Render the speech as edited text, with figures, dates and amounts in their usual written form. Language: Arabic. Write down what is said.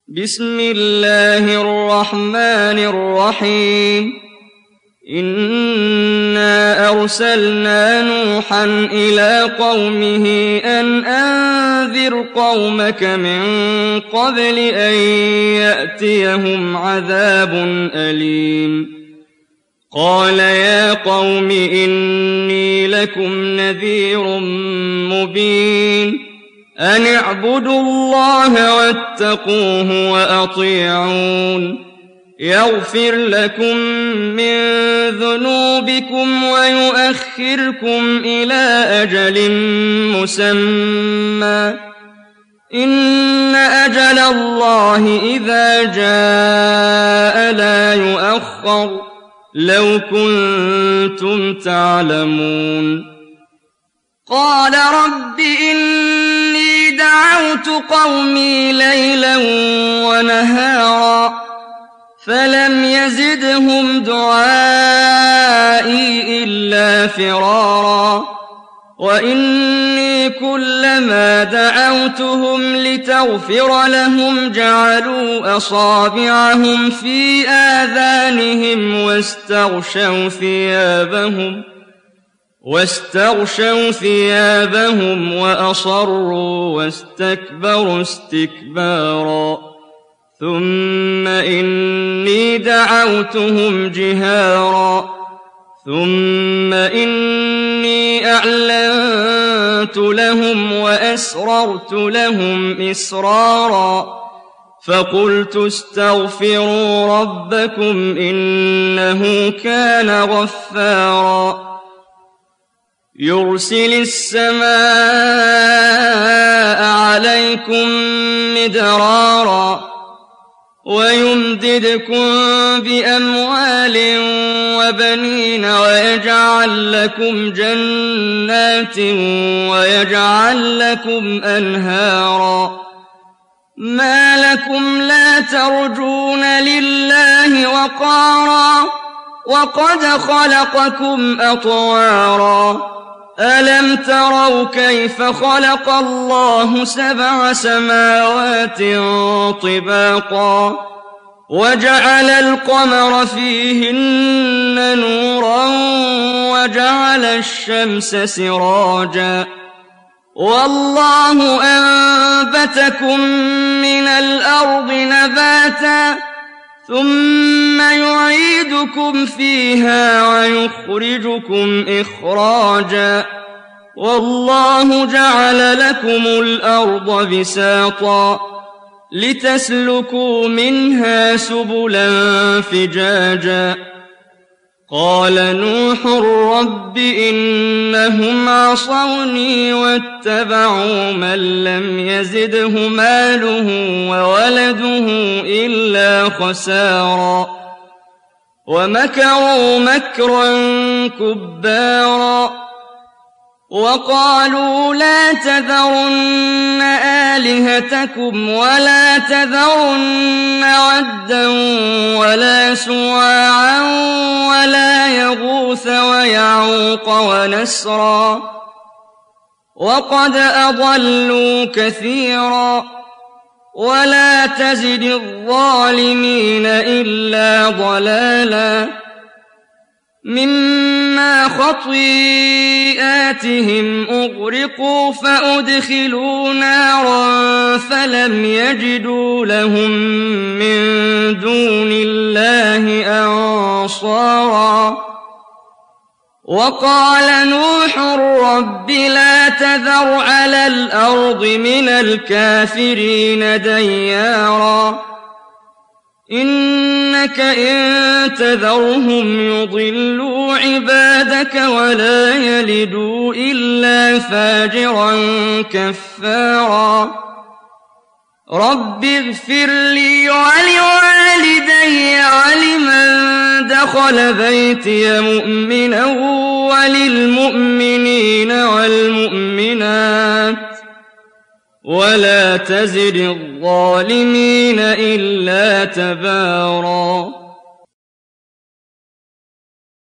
بسم الله الرحمن الرحيم إنا أرسلنا نوحا إلى قومه أن أنذر قومك من قبل أن يأتيهم عذاب أليم قال يا قوم إني لكم نذير مبين أن اعبدوا الله واتقوه وأطيعون يغفر لكم من ذنوبكم ويؤخركم إلى أجل مسمى إن أجل الله إذا جاء لا يؤخر لو كنتم تعلمون قال رب إني دعوت قومي ليلا ونهارا فلم يزدهم دعائي إلا فرارا وإني كلما دعوتهم لتغفر لهم جعلوا أصابعهم في آذانهم واستغشوا ثيابهم وأصروا واستكبروا استكبارا ثم إني دعوتهم جهارا ثم إني أعلنت لهم وأسررت لهم إسرارا فقلت استغفروا ربكم إنه كان غفارا يرسل السماء عليكم مدرارا ويمددكم بأموال وبنين ويجعل لكم جنات ويجعل لكم أنهارا ما لكم لا ترجون لله وقارا وقد خلقكم أطوارا ألم تروا كيف خلق الله 7 سماوات طباقا وجعل القمر فيهن نورا وجعل الشمس سراجا والله أنبتكم من الأرض نباتا ثم يعيدكم فيها ويخرجكم إخراجا والله جعل لكم الأرض بساطا لتسلكوا منها سبلا فجاجا قال نوح رب إنهم عصوني واتبعوا من لم يزده ماله وولده إلا خسارا ومكروا مكرا كبارا وقالوا لا تذرن آلهتكم ولا تذرن ودا ولا سواعا ولا يغوث ويعوق ونسرا وقد أضلوا كثيرا ولا تزد الظالمين إلا ضلالا مما خطيئاتهم أغرقوا فأدخلوا نارا فلم يجدوا لهم من دون الله أنصارا وقال نوح رب لا تذر على الأرض من الكافرين ديارا إنك إن تذرهم يضلوا عبادك ولا يلدوا إلا فاجرا كفارا رب اغفر لي ولوالدي ولمن دخل بيتي مؤمنا وللمؤمنين والمؤمنات ولا تزد الظالمين إلا تبارا